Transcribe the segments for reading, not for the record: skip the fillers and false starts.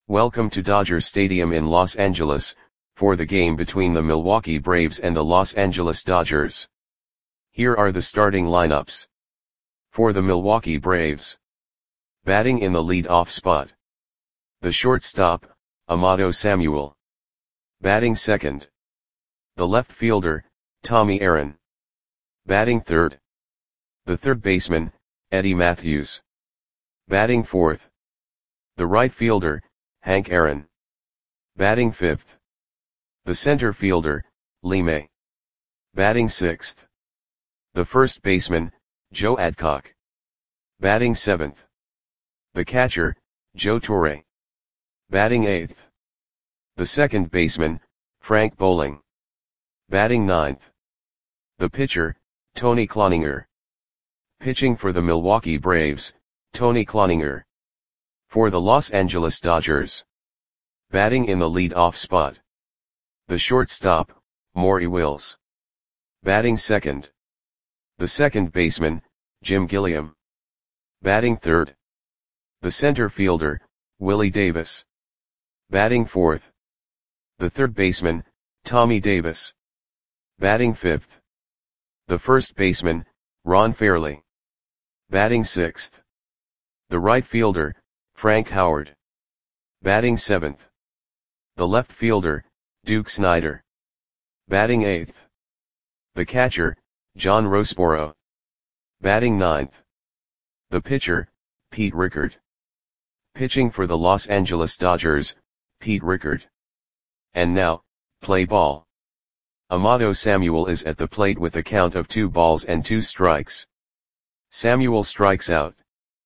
Welcome to Dodger Stadium in Los Angeles, for the game between the Milwaukee Braves and the Los Angeles Dodgers. Here are the starting lineups. For the Milwaukee Braves. Batting in the lead-off spot. The shortstop, Amato Samuel. Batting second. The left fielder, Tommy Aaron. Batting third. The third baseman, Eddie Mathews. Batting fourth. The right fielder, Hank Aaron. Batting fifth. The center fielder, Lee May. Batting sixth. The first baseman, Joe Adcock. Batting seventh. The catcher, Joe Torre. Batting eighth. The second baseman, Frank Bowling. Batting ninth. The pitcher, Tony Cloninger. Pitching for the Milwaukee Braves, Tony Cloninger. For the Los Angeles Dodgers. Batting in the lead-off spot. The shortstop, Maury Wills. Batting second. The second baseman, Jim Gilliam. Batting third. The center fielder, Willie Davis. Batting fourth. The third baseman, Tommy Davis. Batting fifth. The first baseman, Ron Fairly. Batting sixth. The right fielder, Frank Howard. Batting seventh. The left fielder, Duke Snider. Batting eighth. The catcher, John Roseboro. Batting ninth. The pitcher, Pete Rickard. Pitching for the Los Angeles Dodgers, Pete Rickard. And now, play ball. Amato Samuel is at the plate with a count of 2 balls and 2 strikes. Samuel strikes out.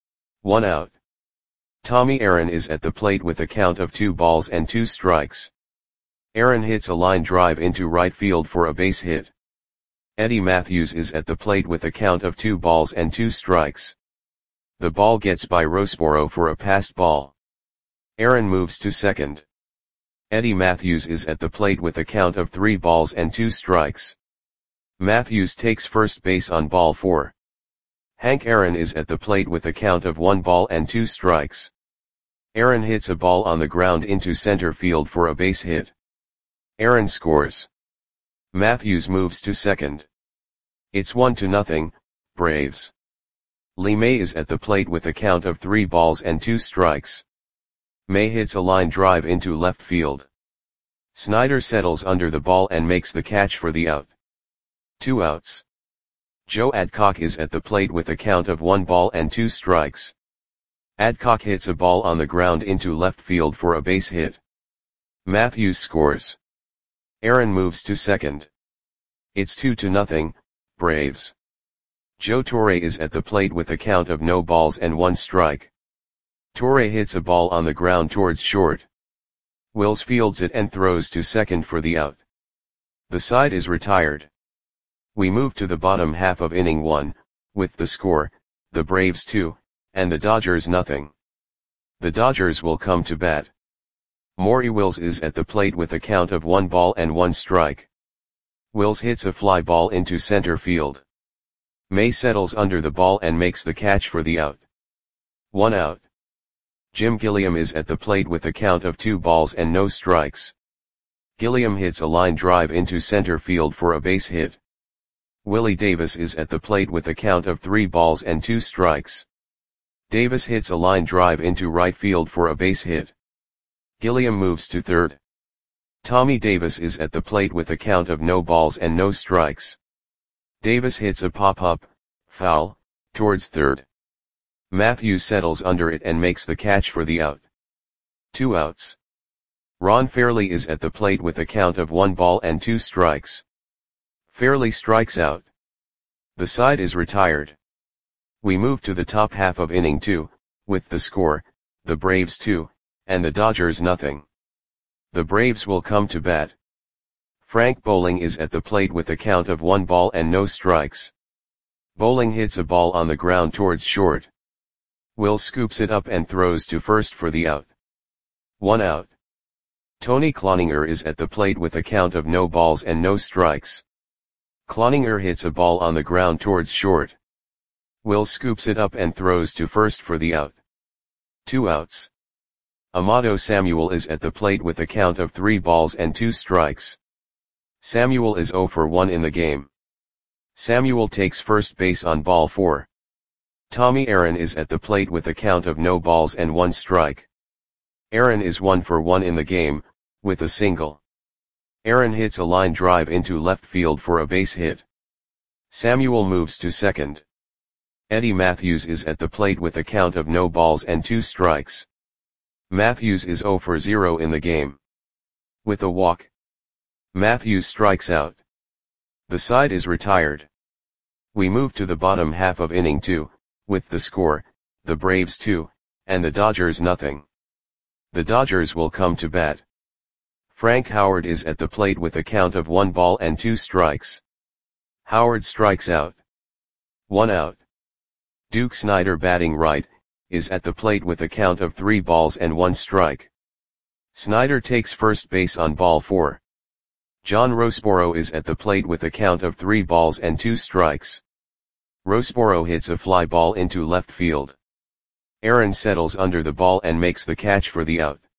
1 out. Tommy Aaron is at the plate with a count of 2 balls and 2 strikes. Aaron hits a line drive into right field for a base hit. Eddie Mathews is at the plate with a count of 2 balls and 2 strikes. The ball gets by Roseboro for a passed ball. Aaron moves to second. Eddie Mathews is at the plate with a count of 3 balls and 2 strikes. Mathews takes first base on ball 4. Hank Aaron is at the plate with a count of 1 ball and 2 strikes. Aaron hits a ball on the ground into center field for a base hit. Aaron scores. Mathews moves to second. It's 1-0, Braves. Lee May is at the plate with a count of 3 balls and 2 strikes. May hits a line drive into left field. Snider settles under the ball and makes the catch for the out. 2 outs. Joe Adcock is at the plate with a count of 1 ball and 2 strikes. Adcock hits a ball on the ground into left field for a base hit. Mathews scores. Aaron moves to second. It's 2-0, Braves. Joe Torre is at the plate with a count of no balls and 1 strike. Torre hits a ball on the ground towards short. Wills fields it and throws to second for the out. The side is retired. We move to the bottom half of inning 1, with the score, the Braves 2, and the Dodgers 0. The Dodgers will come to bat. Maury Wills is at the plate with a count of 1 ball and 1 strike. Wills hits a fly ball into center field. May settles under the ball and makes the catch for the out. 1 out. Jim Gilliam is at the plate with a count of 2 balls and no strikes. Gilliam hits a line drive into center field for a base hit. Willie Davis is at the plate with a count of 3 balls and 2 strikes. Davis hits a line drive into right field for a base hit. Gilliam moves to third. Tommy Davis is at the plate with a count of no balls and no strikes. Davis hits a pop-up, foul, towards third. Mathews settles under it and makes the catch for the out. 2 outs. Ron Fairly is at the plate with a count of 1 ball and 2 strikes. Fairly strikes out. The side is retired. We move to the top half of inning 2, with the score, the Braves 2, and the Dodgers 0. The Braves will come to bat. Frank Bowling is at the plate with a count of 1 ball and no strikes. Bowling hits a ball on the ground towards short. Will scoops it up and throws to first for the out. 1 out. Tony Cloninger is at the plate with a count of no balls and no strikes. Cloninger hits a ball on the ground towards short. Will scoops it up and throws to first for the out. 2 outs. Amato Samuel is at the plate with a count of 3 balls and 2 strikes. Samuel is 0 for 1 in the game. Samuel takes first base on ball 4. Tommy Aaron is at the plate with a count of no balls and 1 strike. Aaron is 1 for 1 in the game, with a single. Aaron hits a line drive into left field for a base hit. Samuel moves to second. Eddie Matthews is at the plate with a count of no balls and 2 strikes. Matthews is 0 for 0 in the game. With a walk, Matthews strikes out. The side is retired. We move to the bottom half of inning 2, with the score, the Braves 2, and the Dodgers nothing. The Dodgers will come to bat. Frank Howard is at the plate with a count of 1 ball and 2 strikes. Howard strikes out. 1 out. Duke Snider, batting right, is at the plate with a count of 3 balls and 1 strike. Snider takes first base on ball 4. John Roseboro is at the plate with a count of 3 balls and 2 strikes. Roseboro hits a fly ball into left field. Aaron settles under the ball and makes the catch for the out.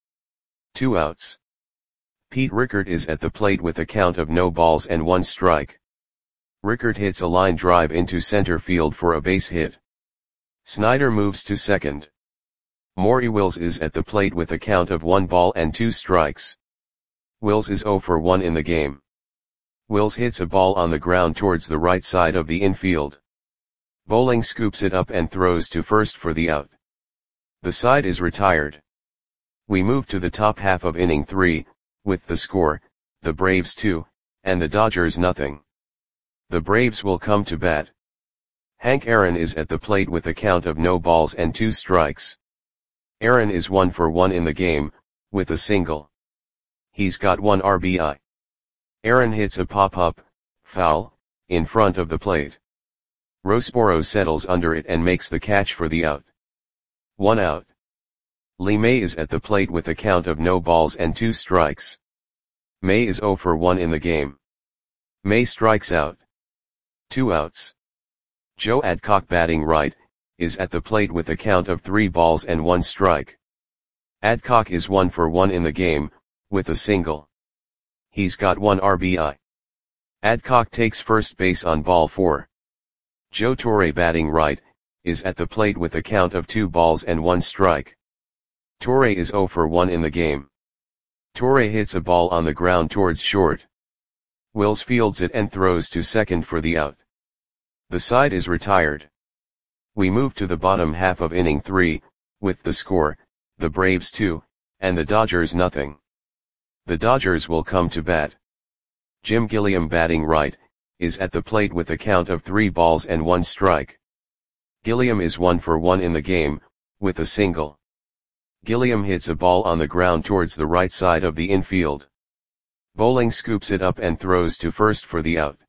2 outs. Pete Rickert is at the plate with a count of no balls and 1 strike. Rickert hits a line drive into center field for a base hit. Snider moves to second. Maury Wills is at the plate with a count of 1 ball and 2 strikes. Wills is 0 for 1 in the game. Wills hits a ball on the ground towards the right side of the infield. Bowling scoops it up and throws to first for the out. The side is retired. We move to the top half of inning 3, with the score, the Braves 2, and the Dodgers nothing. The Braves will come to bat. Hank Aaron is at the plate with a count of no balls and 2 strikes. Aaron is 1 for 1 in the game, with a single. He's got 1 RBI. Aaron hits a pop-up, foul, in front of the plate. Roseboro settles under it and makes the catch for the out. 1 out. Lee May is at the plate with a count of no balls and 2 strikes. May is 0 for 1 in the game. May strikes out. 2 outs. Joe Adcock, batting right, is at the plate with a count of 3 balls and 1 strike. Adcock is 1 for 1 in the game, with a single. He's got 1 RBI. Adcock takes first base on ball 4. Joe Torre, batting right, is at the plate with a count of 2 balls and 1 strike. Torre is 0 for 1 in the game. Torre hits a ball on the ground towards short. Wills fields it and throws to second for the out. The side is retired. We move to the bottom half of inning 3, with the score, the Braves 2, and the Dodgers nothing. The Dodgers will come to bat. Jim Gilliam, batting right, is at the plate with a count of 3 balls and 1 strike. Gilliam is 1 for 1 in the game, with a single. Gilliam hits a ball on the ground towards the right side of the infield. Bowling scoops it up and throws to first for the out.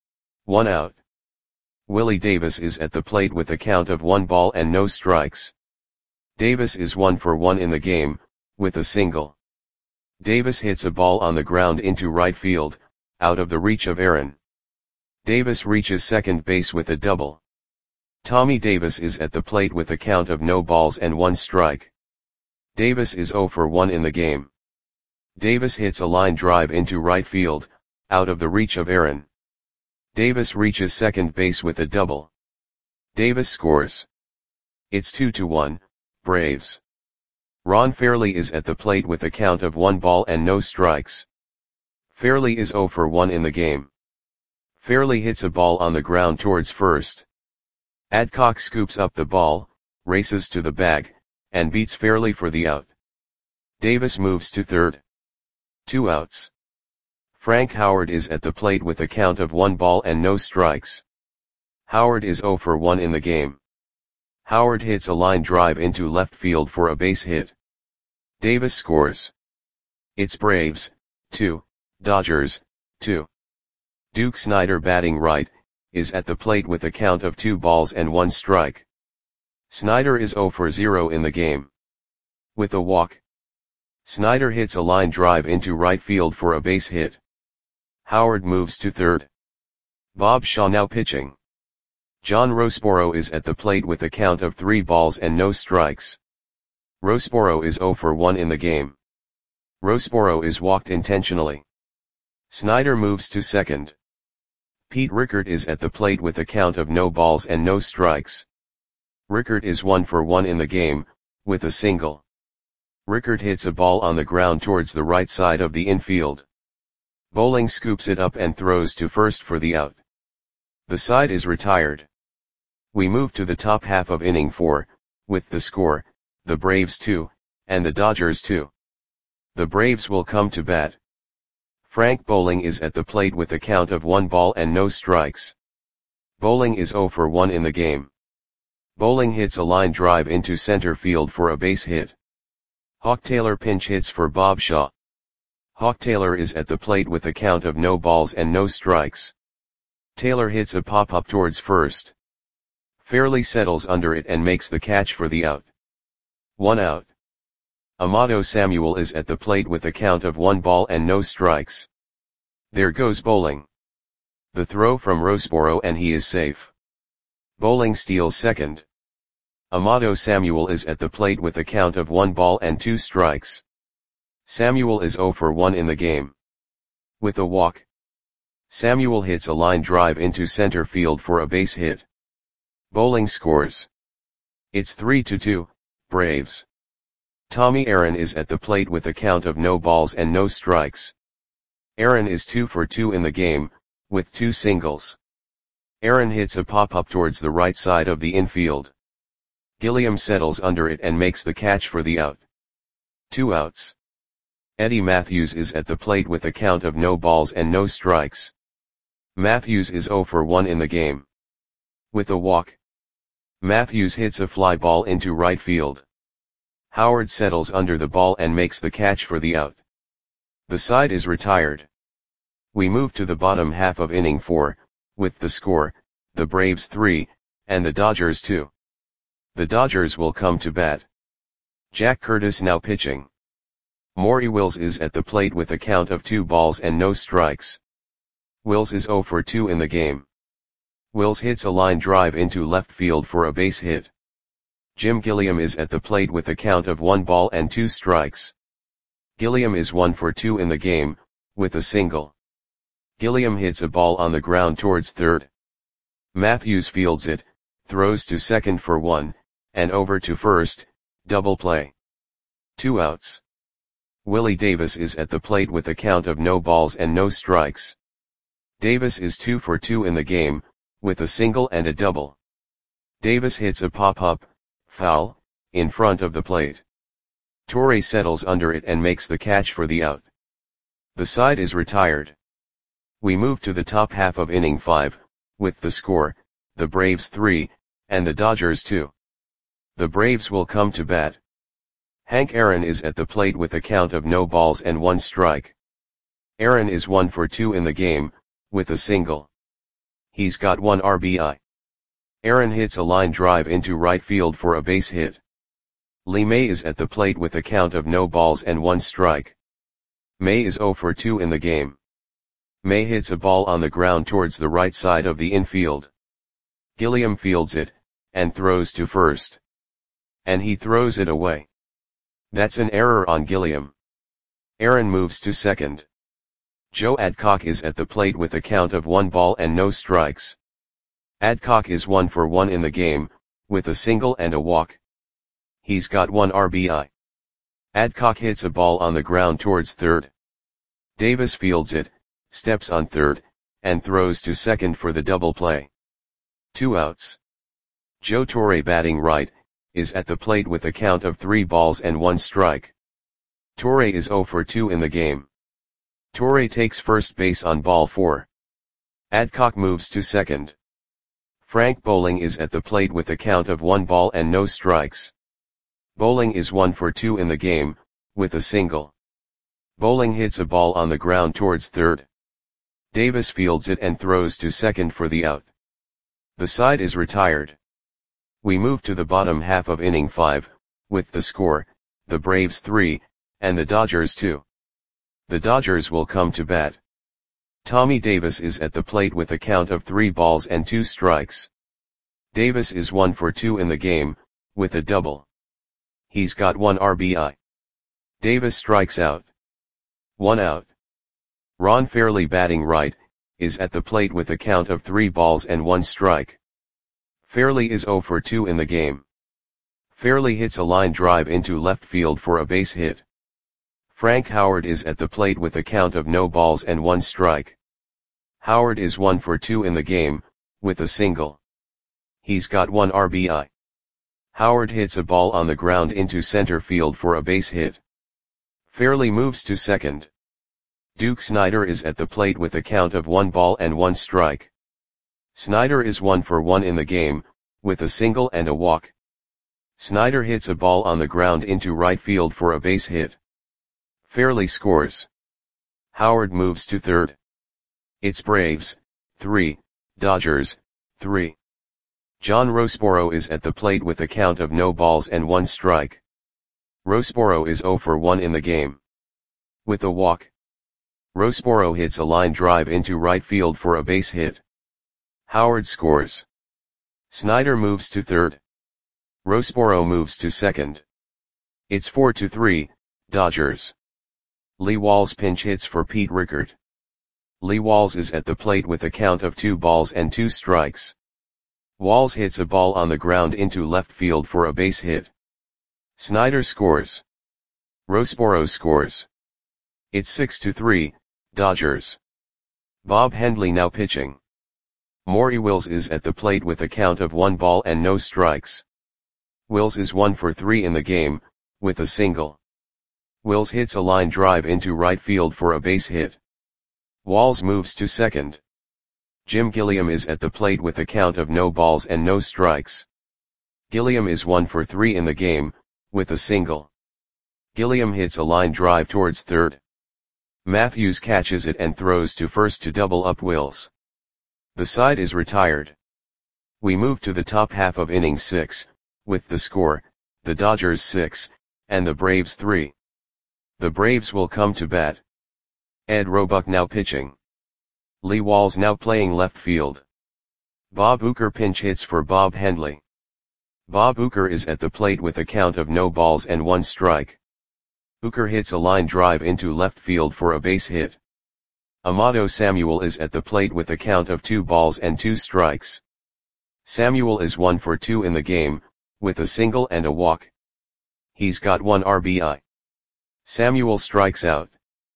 1 out. Willie Davis is at the plate with a count of 1 ball and no strikes. Davis is 1 for 1 in the game, with a single. Davis hits a ball on the ground into right field, out of the reach of Aaron. Davis reaches second base with a double. Tommy Davis is at the plate with a count of no balls and 1 strike. Davis is 0 for 1 in the game. Davis hits a line drive into right field, out of the reach of Aaron. Davis reaches second base with a double. Davis scores. It's 2-1, Braves. Ron Fairley is at the plate with a count of 1 ball and no strikes. Fairley is 0 for 1 in the game. Fairley hits a ball on the ground towards first. Adcock scoops up the ball, races to the bag, and beats Fairley for the out. Davis moves to third. 2 outs. Frank Howard is at the plate with a count of 1 ball and no strikes. Howard is 0 for 1 in the game. Howard hits a line drive into left field for a base hit. Davis scores. It's Braves, 2, Dodgers, 2. Duke Snider, batting right, is at the plate with a count of 2 balls and 1 strike. Snider is 0 for 0 in the game. With a walk, Snider hits a line drive into right field for a base hit. Howard moves to third. Bob Shaw now pitching. John Roseboro is at the plate with a count of 3 balls and no strikes. Roseboro is 0 for 1 in the game. Roseboro is walked intentionally. Snyder moves to second. Pete Rickard is at the plate with a count of no balls and no strikes. Rickard is 1 for 1 in the game, with a single. Rickard hits a ball on the ground towards the right side of the infield. Bowling scoops it up and throws to first for the out. The side is retired. We move to the top half of inning 4, with the score, the Braves 2, and the Dodgers 2. The Braves will come to bat. Frank Bowling is at the plate with a count of 1 ball and no strikes. Bowling is 0 for 1 in the game. Bowling hits a line drive into center field for a base hit. Hawk Taylor pinch hits for Bob Shaw. Hawk Taylor is at the plate with a count of no balls and no strikes. Taylor hits a pop-up towards first. Fairly settles under it and makes the catch for the out. 1 out. Amato Samuel is at the plate with a count of 1 ball and no strikes. There goes Bowling. The throw from Roseboro and he is safe. Bowling steals second. Amato Samuel is at the plate with a count of 1 ball and 2 strikes. Samuel is 0 for 1 in the game. With a walk. Samuel hits a line drive into center field for a base hit. Bowling scores. It's 3-2, Braves. Tommy Aaron is at the plate with a count of no balls and no strikes. Aaron is 2 for 2 in the game, with 2 singles. Aaron hits a pop-up towards the right side of the infield. Gilliam settles under it and makes the catch for the out. 2 outs. Eddie Matthews is at the plate with a count of no balls and no strikes. Matthews is 0 for 1 in the game. With a walk. Matthews hits a fly ball into right field. Howard settles under the ball and makes the catch for the out. The side is retired. We move to the bottom half of inning 4, with the score, the Braves 3, and the Dodgers 2. The Dodgers will come to bat. Jack Curtis now pitching. Maury Wills is at the plate with a count of 2 balls and no strikes. Wills is 0 for 2 in the game. Wills hits a line drive into left field for a base hit. Jim Gilliam is at the plate with a count of 1 ball and 2 strikes. Gilliam is 1 for 2 in the game, with a single. Gilliam hits a ball on the ground towards third. Matthews fields it, throws to second for 1, and over to first, double play. 2 outs. Willie Davis is at the plate with a count of no balls and no strikes. Davis is 2 for 2 in the game, with a single and a double. Davis hits a pop-up, foul, in front of the plate. Torre settles under it and makes the catch for the out. The side is retired. We move to the top half of inning 5, with the score, the Braves 3, and the Dodgers 2. The Braves will come to bat. Hank Aaron is at the plate with a count of no balls and 1 strike. Aaron is 1 for 2 in the game, with a single. He's got 1 RBI. Aaron hits a line drive into right field for a base hit. Lee May is at the plate with a count of no balls and 1 strike. May is 0 for 2 in the game. May hits a ball on the ground towards the right side of the infield. Gilliam fields it, and throws to first. And he throws it away. That's an error on Gilliam. Aaron moves to second. Joe Adcock is at the plate with a count of 1 ball and no strikes. Adcock is 1 for 1 in the game, with a single and a walk. He's got 1 RBI. Adcock hits a ball on the ground towards third. Davis fields it, steps on third, and throws to second for the double play. 2 outs. Joe Torre batting right, is at the plate with a count of 3 balls and 1 strike. Torre is 0 for 2 in the game. Torre takes first base on ball 4. Adcock moves to second. Frank Bowling is at the plate with a count of 1 ball and no strikes. Bowling is 1 for 2 in the game, with a single. Bowling hits a ball on the ground towards third. Davis fields it and throws to second for the out. The side is retired. We move to the bottom half of inning 5, with the score, the Braves 3, and the Dodgers 2. The Dodgers will come to bat. Tommy Davis is at the plate with a count of 3 balls and 2 strikes. Davis is 1 for 2 in the game, with a double. He's got 1 RBI. Davis strikes out. 1 out. Ron Fairly, batting right, is at the plate with a count of 3 balls and 1 strike. Fairly is 0 for 2 in the game. Fairly hits a line drive into left field for a base hit. Frank Howard is at the plate with a count of no balls and 1 strike. Howard is 1 for 2 in the game, with a single. He's got 1 RBI. Howard hits a ball on the ground into center field for a base hit. Fairly moves to second. Duke Snider is at the plate with a count of 1 ball and 1 strike. Snider is 1 for 1 in the game, with a single and a walk. Snider hits a ball on the ground into right field for a base hit. Fairly scores. Howard moves to third. It's Braves, 3, Dodgers, 3. John Roseboro is at the plate with a count of no balls and 1 strike. Roseboro is 0 for 1 in the game. With a walk. Roseboro hits a line drive into right field for a base hit. Howard scores. Snider moves to third. Roseboro moves to second. It's 4-3, Dodgers. Lee Walls pinch hits for Pete Rickard. Lee Walls is at the plate with a count of 2 balls and 2 strikes. Walls hits a ball on the ground into left field for a base hit. Snider scores. Roseboro scores. It's 6-3, Dodgers. Bob Hendley now pitching. Maury Wills is at the plate with a count of 1 ball and no strikes. Wills is 1 for 3 in the game, with a single. Wills hits a line drive into right field for a base hit. Walls moves to second. Jim Gilliam is at the plate with a count of no balls and no strikes. Gilliam is 1 for 3 in the game, with a single. Gilliam hits a line drive towards third. Matthews catches it and throws to first to double up Wills. The side is retired. We move to the top half of inning 6, with the score, the Dodgers 6, and the Braves 3. The Braves will come to bat. Ed Roebuck now pitching. Lee Walls now playing left field. Bob Uecker pinch hits for Bob Hendley. Bob Uecker is at the plate with a count of no balls and 1 strike. Uecker hits a line drive into left field for a base hit. Amato Samuel is at the plate with a count of 2 balls and 2 strikes. Samuel is 1 for 2 in the game, with a single and a walk. He's got 1 RBI. Samuel strikes out.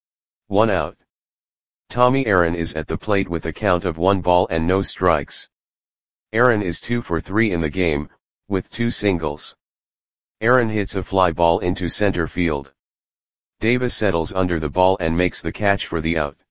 1 out. Tommy Aaron is at the plate with a count of 1 ball and no strikes. Aaron is 2 for 3 in the game, with 2 singles. Aaron hits a fly ball into center field. Davis settles under the ball and makes the catch for the out.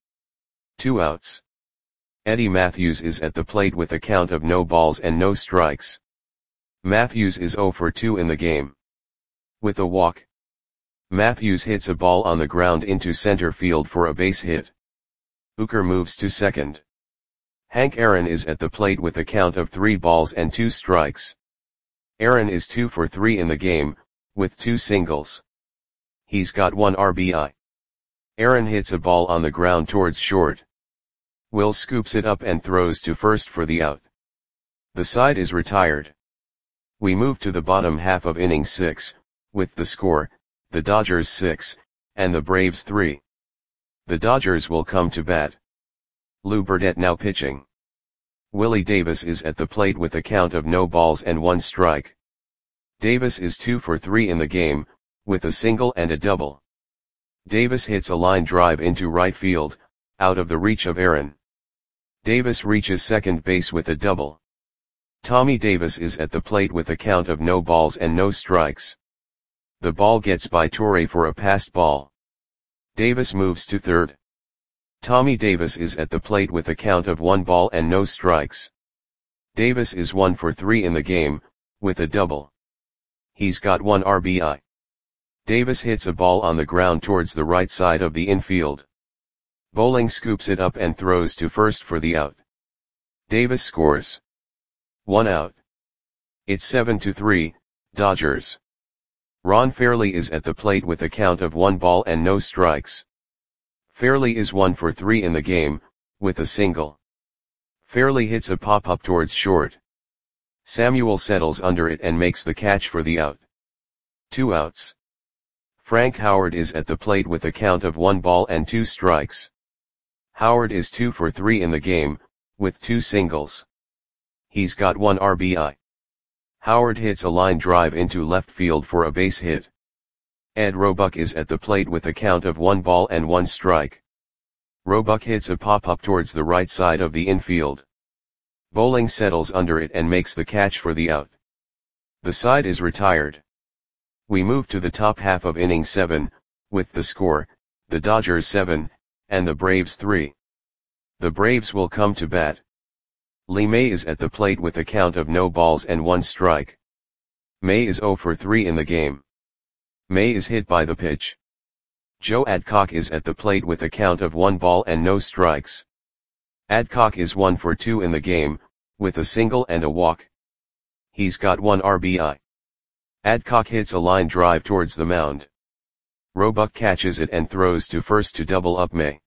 2 outs. Eddie Matthews is at the plate with a count of no balls and no strikes. Matthews is 0 for 2 in the game. With a walk. Matthews hits a ball on the ground into center field for a base hit. Uecker moves to second. Hank Aaron is at the plate with a count of 3 balls and 2 strikes. Aaron is 2 for 3 in the game, with 2 singles. He's got 1 RBI. Aaron hits a ball on the ground towards short. Will scoops it up and throws to first for the out. The side is retired. We move to the bottom half of inning 6, with the score, the Dodgers 6, and the Braves 3. The Dodgers will come to bat. Lou Burdette now pitching. Willie Davis is at the plate with a count of no balls and 1 strike. Davis is 2 for 3 in the game, with a single and a double. Davis hits a line drive into right field, out of the reach of Aaron. Davis reaches second base with a double. Tommy Davis is at the plate with a count of no balls and no strikes. The ball gets by Torre for a passed ball. Davis moves to third. Tommy Davis is at the plate with a count of 1 ball and no strikes. Davis is 1 for 3 in the game, with a double. He's got 1 RBI. Davis hits a ball on the ground towards the right side of the infield. Bowling scoops it up and throws to first for the out. Davis scores. 1 out. It's 7-3, Dodgers. Ron Fairly is at the plate with a count of 1 ball and no strikes. Fairly is 1 for 3 in the game, with a single. Fairly hits a pop-up towards short. Samuel settles under it and makes the catch for the out. 2 outs. Frank Howard is at the plate with a count of 1 ball and 2 strikes. Howard is 2 for 3 in the game, with 2 singles. He's got 1 RBI. Howard hits a line drive into left field for a base hit. Ed Roebuck is at the plate with a count of 1 ball and 1 strike. Roebuck hits a pop-up towards the right side of the infield. Bowling settles under it and makes the catch for the out. The side is retired. We move to the top half of inning 7, with the score, the Dodgers 7, and the Braves 3. The Braves will come to bat. Lee May is at the plate with a count of no balls and 1 strike. May is 0 for 3 in the game. May is hit by the pitch. Joe Adcock is at the plate with a count of 1 ball and no strikes. Adcock is 1 for 2 in the game, with a single and a walk. He's got 1 RBI. Adcock hits a line drive towards the mound. Roebuck catches it and throws to first to double up May.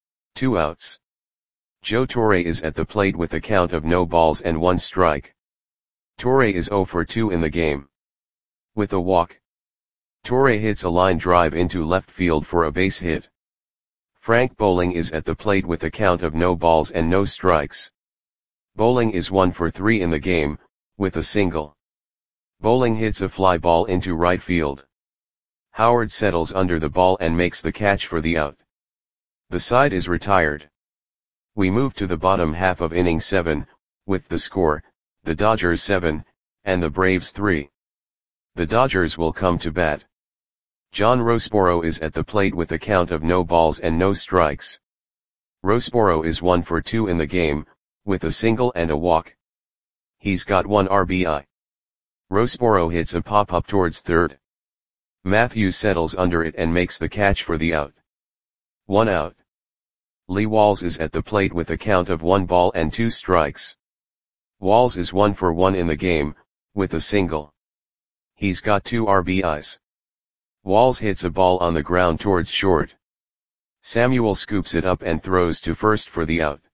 2 outs. Joe Torre is at the plate with a count of no balls and 1 strike. Torre is 0 for 2 in the game. With a walk. Torre hits a line drive into left field for a base hit. Frank Bowling is at the plate with a count of no balls and no strikes. Bowling is 1 for 3 in the game, with a single. Bowling hits a fly ball into right field. Howard settles under the ball and makes the catch for the out. The side is retired. We move to the bottom half of inning 7, with the score, the Dodgers 7, and the Braves 3. The Dodgers will come to bat. John Roseboro is at the plate with a count of no balls and no strikes. Roseboro is 1 for 2 in the game, with a single and a walk. He's got 1 RBI. Roseboro hits a pop-up towards third. Matthews settles under it and makes the catch for the out. 1 out. Lee Walls is at the plate with a count of 1 ball and 2 strikes. Walls is 1 for 1 in the game, with a single. He's got 2 RBIs. Walls hits a ball on the ground towards short. Samuel scoops it up and throws to first for the out.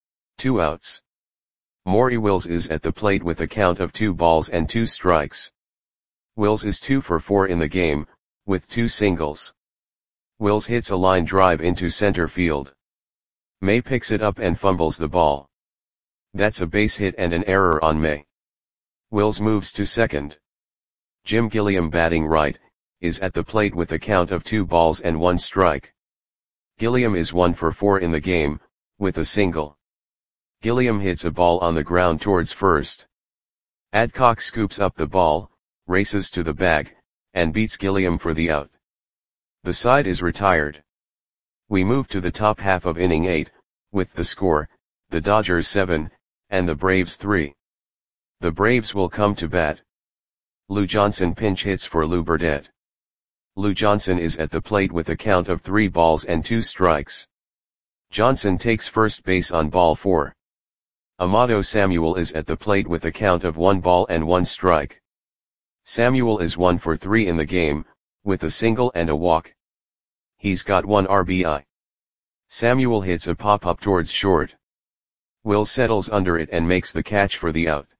2 outs. Maury Wills is at the plate with a count of 2 balls and 2 strikes. Wills is 2 for 4 in the game, with 2 singles. Wills hits a line drive into center field. May picks it up and fumbles the ball. That's a base hit and an error on May. Wills moves to second. Jim Gilliam, batting right, is at the plate with a count of 2 balls and 1 strike. Gilliam is 1 for 4 in the game, with a single. Gilliam hits a ball on the ground towards first. Adcock scoops up the ball, races to the bag, and beats Gilliam for the out. The side is retired. We move to the top half of inning 8, with the score, the Dodgers 7, and the Braves 3. The Braves will come to bat. Lou Johnson pinch hits for Lou Burdett. Lou Johnson is at the plate with a count of 3 balls and 2 strikes. Johnson takes first base on ball 4. Amato Samuel is at the plate with a count of 1 ball and 1 strike. Samuel is 1 for 3 in the game, with a single and a walk. He's got 1 RBI. Samuel hits a pop-up towards short. Will settles under it and makes the catch for the out.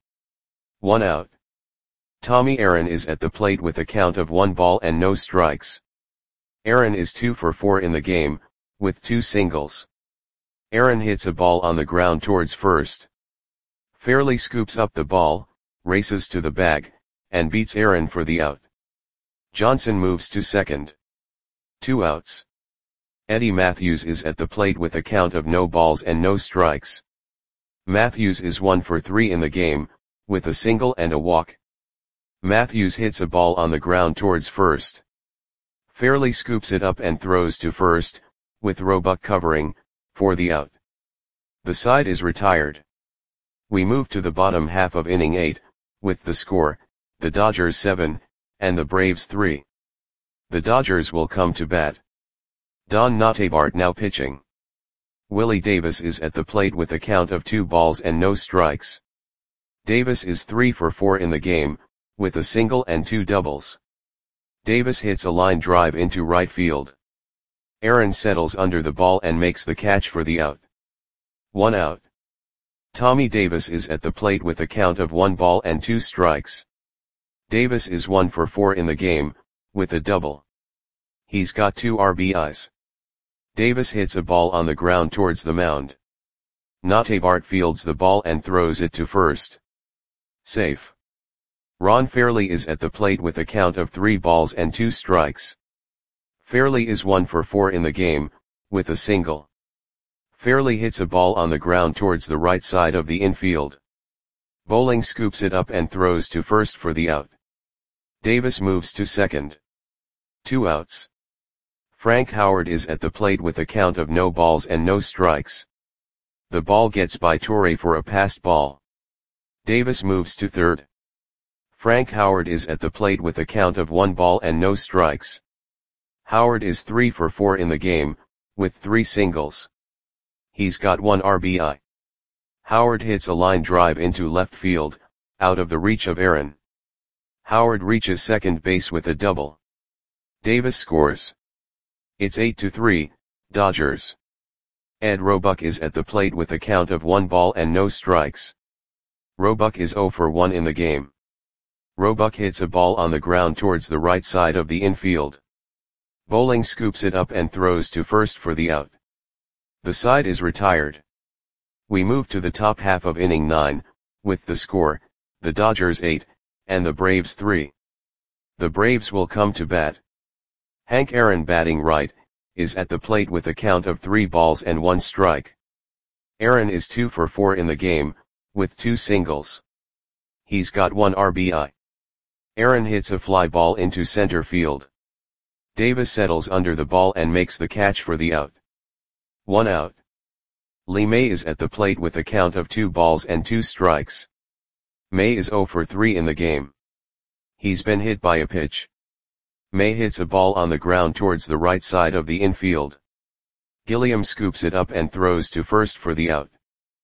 1 out. Tommy Aaron is at the plate with a count of 1 ball and no strikes. Aaron is 2 for 4 in the game, with 2 singles. Aaron hits a ball on the ground towards first. Fairley scoops up the ball, races to the bag, and beats Aaron for the out. Johnson moves to second. 2 outs. Eddie Matthews is at the plate with a count of no balls and no strikes. Matthews is 1 for 3 in the game, with a single and a walk. Matthews hits a ball on the ground towards first. Fairley scoops it up and throws to first, with Roebuck covering, for the out. The side is retired. We move to the bottom half of inning 8, with the score, the Dodgers 7, and the Braves 3. The Dodgers will come to bat. Don Notabart now pitching. Willie Davis is at the plate with a count of 2 balls and no strikes. Davis is 3 for 4 in the game, with a single and 2 doubles. Davis hits a line drive into right field. Aaron settles under the ball and makes the catch for the out. 1 out. Tommy Davis is at the plate with a count of 1 ball and 2 strikes. Davis is 1 for 4 in the game, with a double. He's got 2 RBIs. Davis hits a ball on the ground towards the mound. Notabart fields the ball and throws it to first. Safe. Ron Fairley is at the plate with a count of 3 balls and 2 strikes. Fairley is 1 for 4 in the game, with a single. Fairley hits a ball on the ground towards the right side of the infield. Bowling scoops it up and throws to first for the out. Davis moves to second. 2 outs. Frank Howard is at the plate with a count of no balls and no strikes. The ball gets by Torre for a passed ball. Davis moves to third. Frank Howard is at the plate with a count of 1 ball and no strikes. Howard is 3 for 4 in the game, with 3 singles. He's got 1 RBI. Howard hits a line drive into left field, out of the reach of Aaron. Howard reaches second base with a double. Davis scores. It's 8-3, Dodgers. Ed Roebuck is at the plate with a count of 1 ball and no strikes. Roebuck is 0 for 1 in the game. Roebuck hits a ball on the ground towards the right side of the infield. Bowling scoops it up and throws to first for the out. The side is retired. We move to the top half of inning 9, with the score, the Dodgers 8, and the Braves 3. The Braves will come to bat. Hank Aaron, batting right, is at the plate with a count of 3 balls and 1 strike. Aaron is 2 for 4 in the game, with 2 singles. He's got 1 RBI. Aaron hits a fly ball into center field. Davis settles under the ball and makes the catch for the out. 1 out. Lee May is at the plate with a count of 2 balls and 2 strikes. May is 0 for 3 in the game. He's been hit by a pitch. May hits a ball on the ground towards the right side of the infield. Gilliam scoops it up and throws to first for the out.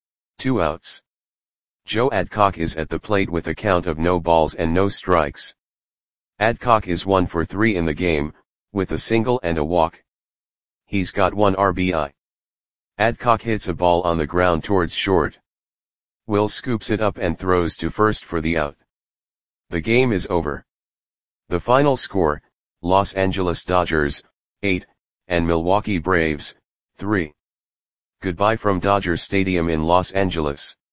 2 outs. Joe Adcock is at the plate with a count of no balls and no strikes. Adcock is 1 for 3 in the game, with a single and a walk. He's got 1 RBI. Adcock hits a ball on the ground towards short. Will scoops it up and throws to first for the out. The game is over. The final score, Los Angeles Dodgers, 8, and Milwaukee Braves, 3. Goodbye from Dodger Stadium in Los Angeles.